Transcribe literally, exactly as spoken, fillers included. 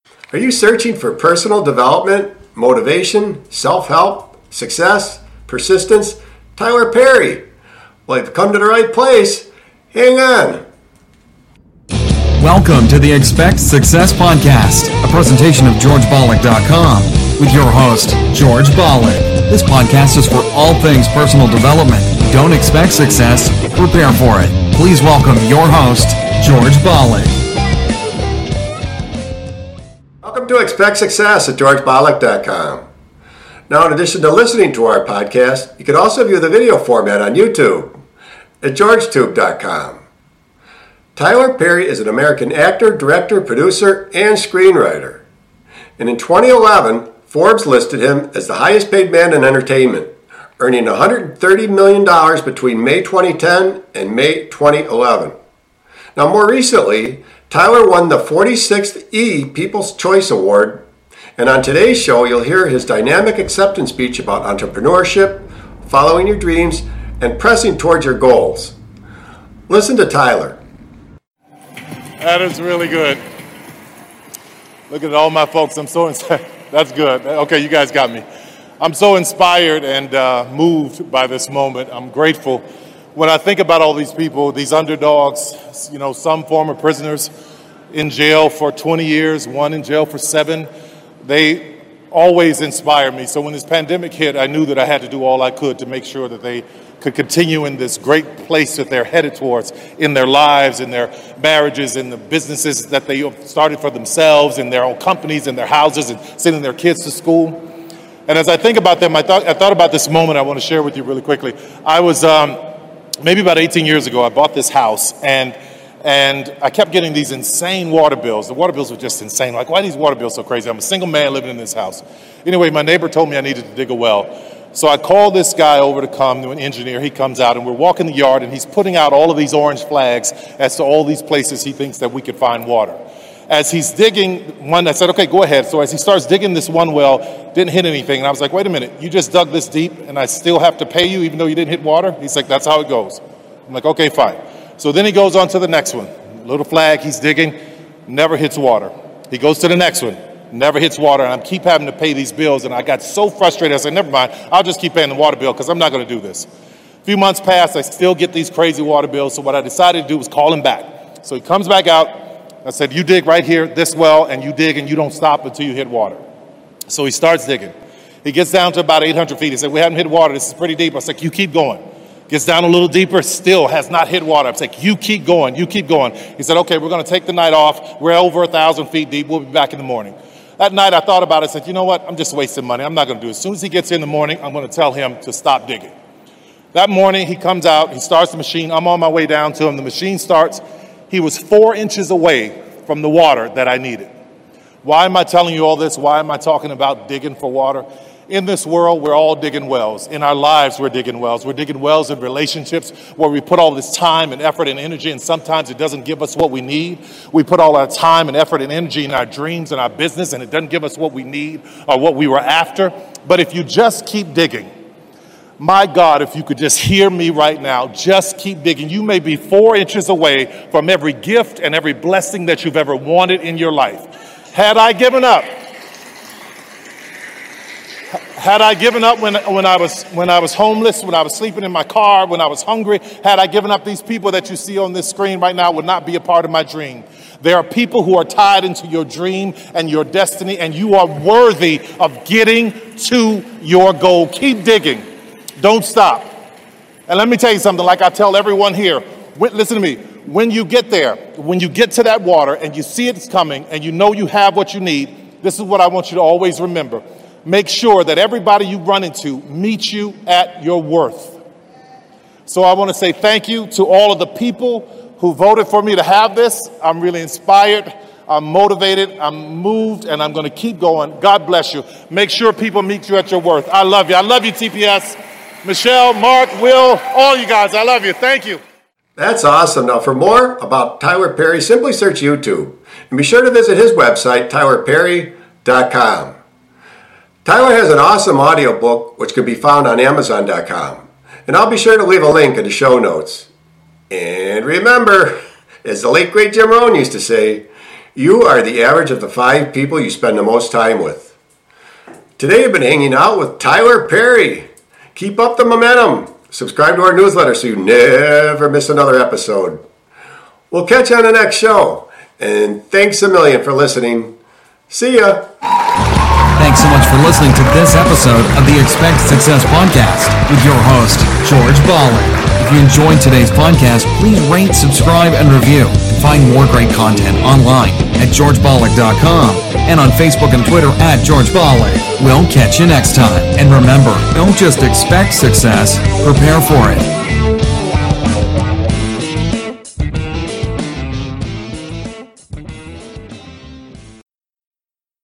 Are you searching for personal development, motivation, self-help, success, persistence? Tyler Perry. Well, you've come to the right place. Hang on. Welcome to the Expect Success Podcast, a presentation of George Bollick dot com with your host, George Bollick. This podcast is for all things personal development. Don't expect success, prepare for it. Please welcome your host, George Bollick. Welcome to Expect Success at George Bollick dot com. Now, in addition to listening to our podcast, you can also view the video format on YouTube at George Tube dot com. Tyler Perry is an American actor, director, producer, and screenwriter. And in twenty eleven, Forbes listed him as the highest paid man in entertainment, earning one hundred thirty million dollars between May twenty ten and May twenty eleven. Now, more recently, Tyler won the forty-sixth E! People's Choice Award, and on today's show, you'll hear his dynamic acceptance speech about entrepreneurship, following your dreams, and pressing towards your goals. Listen to Tyler. That is really good. Look at all my folks. I'm so inspired. That's good. Okay, you guys got me. I'm so inspired and uh, moved by this moment. I'm grateful. When I think about all these people, these underdogs, you know, some former prisoners in jail for twenty years, one in jail for seven, they always inspire me. So when this pandemic hit, I knew that I had to do all I could to make sure that they could continue in this great place that they're headed towards in their lives, in their marriages, in the businesses that they started for themselves, in their own companies, in their houses, and sending their kids to school. And as I think about them, I thought I thought about this moment I want to share with you really quickly. I was um, maybe about eighteen years ago, I bought this house, and and I kept getting these insane water bills. The water bills were just insane. Like, why are these water bills so crazy? I'm a single man living in this house. Anyway, my neighbor told me I needed to dig a well. So I called this guy over to come, to an engineer. He comes out, and we're walking the yard, and he's putting out all of these orange flags as to all these places he thinks that we could find water. As he's digging one, I said, okay, go ahead. So as he starts digging this one well, didn't hit anything. And I was like, wait a minute, you just dug this deep, and I still have to pay you even though you didn't hit water? He's like, that's how it goes. I'm like, okay, fine. So then he goes on to the next one. Little flag, he's digging, never hits water. He goes to the next one. Never hits water, and I keep having to pay these bills, and I got so frustrated, I said, never mind, I'll just keep paying the water bill because I'm not going to do this. A few months passed, I still get these crazy water bills, so what I decided to do was call him back. So he comes back out, I said, you dig right here, this well, and you dig, and you don't stop until you hit water. So he starts digging. He gets down to about eight hundred feet. He said, we haven't hit water, this is pretty deep. I said, you keep going. Gets down a little deeper, still has not hit water. I was like, you keep going, you keep going. He said, okay, we're going to take the night off. We're over a thousand feet deep. We'll be back in the morning. That night I thought about it. I said, you know what? I'm just wasting money. I'm not going to do it. As soon as he gets in the morning, I'm going to tell him to stop digging. That morning he comes out. He starts the machine. I'm on my way down to him. The machine starts. He was four inches away from the water that I needed. Why am I telling you all this? Why am I talking about digging for water? In this world, we're all digging wells. In our lives, we're digging wells. We're digging wells in relationships where we put all this time and effort and energy, and sometimes it doesn't give us what we need. We put all our time and effort and energy in our dreams and our business, and it doesn't give us what we need or what we were after. But if you just keep digging, my God, if you could just hear me right now, just keep digging. You may be four inches away from every gift and every blessing that you've ever wanted in your life. Had I given up, Had I given up when, when, I was, when I was homeless, when I was sleeping in my car, when I was hungry, had I given up, these people that you see on this screen right now would not be a part of my dream. There are people who are tied into your dream and your destiny, and you are worthy of getting to your goal. Keep digging. Don't stop. And let me tell you something, like I tell everyone here, listen to me. When you get there, when you get to that water and you see it's coming and you know you have what you need, this is what I want you to always remember. Make sure that everybody you run into meets you at your worth. So I want to say thank you to all of the people who voted for me to have this. I'm really inspired. I'm motivated. I'm moved, and I'm going to keep going. God bless you. Make sure people meet you at your worth. I love you. I love you, T P S. Michelle, Mark, Will, all you guys. I love you. Thank you. That's awesome. Now, for more about Tyler Perry, simply search YouTube. And be sure to visit his website, Tyler Perry dot com. Tyler has an awesome audiobook which can be found on Amazon dot com. And I'll be sure to leave a link in the show notes. And remember, as the late great Jim Rohn used to say, You are the average of the five people you spend the most time with. Today I've been hanging out with Tyler Perry. Keep up the momentum. Subscribe to our newsletter so you never miss another episode. We'll catch you on the next show. And thanks a million for listening. See ya. Thanks so much for listening to this episode of the Expect Success Podcast with your host, George Bolling. If you enjoyed today's podcast, please rate, subscribe, and review. And find more great content online at george bolling dot com and on Facebook and Twitter at George Bolling. We'll catch you next time. And remember, don't just expect success, prepare for it.